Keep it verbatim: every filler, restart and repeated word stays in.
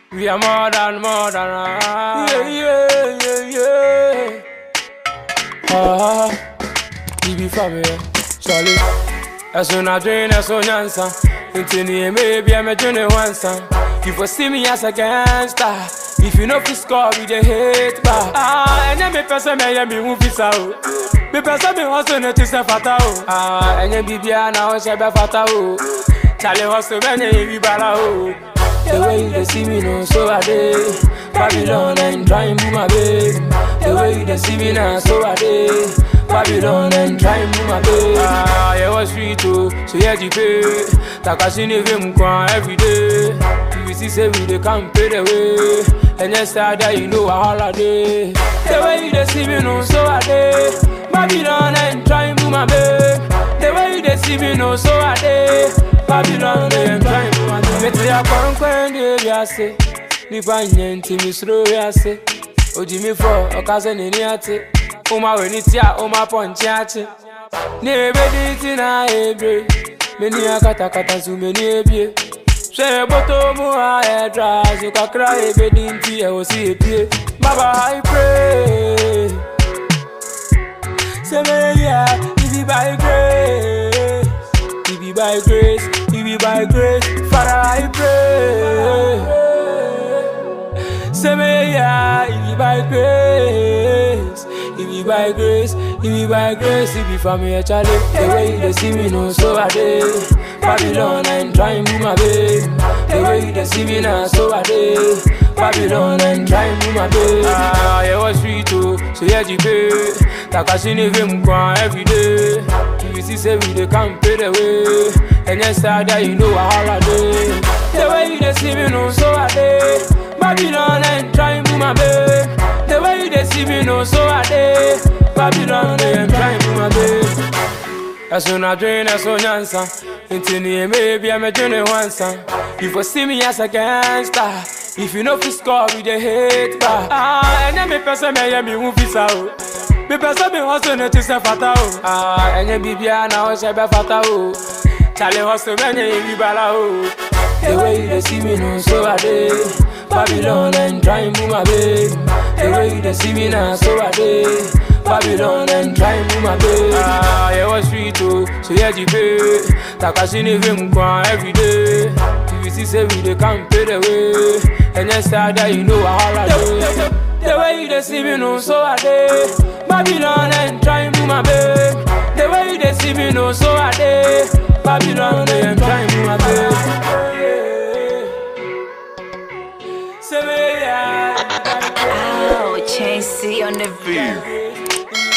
We are more than more than ah. Yeah, yeah, yeah, yeah. Ah, you be family, Charlie. As soon as I drain, as soon as I answer. Maybe I'm a journey once. You for see me as a gangster. If you know fi score with the hate bar. Ah, and then me person me ya me move this out. Me person me hustle ne tise fata o. Ah, and then bibia na o shebe fata o. Charlie hustle me ne bi bala o. The way you dey see me no so I dey Babylon and try and move my babe. The way you dey see me now so I dey Babylon and try and move my babe. Ah, yeah was free too, so yeah you pay. Takashi ne vim kwa every day. You see say we dey come pay the way. And yes I die you know a holiday. The way you dey see me no so I dey Babylon and try and move my babe. The way you dey see me no so I dey Babylon and try and move my babe. Me tell ya kwa nkwendi ebiase Nipa nyenti misro yase Oji mi fo okaze nini ate Uma weni tia uma ponchi ache Nebe diti na ebre Meni ya kata kata su meni ebie She boto mu ha edra Zuka kra ebe dinti e osi epie Baba I pray Say me yeah, it be by grace It be by grace, it be by grace Father I pray Say me yeah, it be by grace It be by grace, it be by grace It be for me Charlie. The way you dey see me no so I dey Babylon and try and move my babe. The way you dey see me now so I dey Babylon and try and move my babe. Ah, yeah was free too, so yeah you pay. Takashi ne vim kwa every day. You see say we dey come pay the way. And yes I die you know a holiday. The way you dey see me no so I dey Babylon and try and move my babe. The way you dey see me no so I dey Babylon and try and move my babe. As soon as I drain, as soon as I answer. Maybe I'm a journey once. You for see me as a gangster. If you know fi score with the hate bar. Ah, and then me person me ya me move this out. Me person me hustle ne tise fata o. Ah, and then bibia na o shebe fata o. Charlie hustle me ne bi bala o. The way you dey see me no so I dey Babylon and try and move my babe. The way you dey see me now so I dey Babylon and try and move my babe. Ah, yeah was free too, so yeah you pay. Takashi ne vim kwa every day. You see say we dey come pay the way. And yes I die you know a holiday. The way you dey see me no so I dey Babylon and try and move my babe. The way you dey see me no so I dey Babylon and try and move my babe. Oh, Chain C on the beat.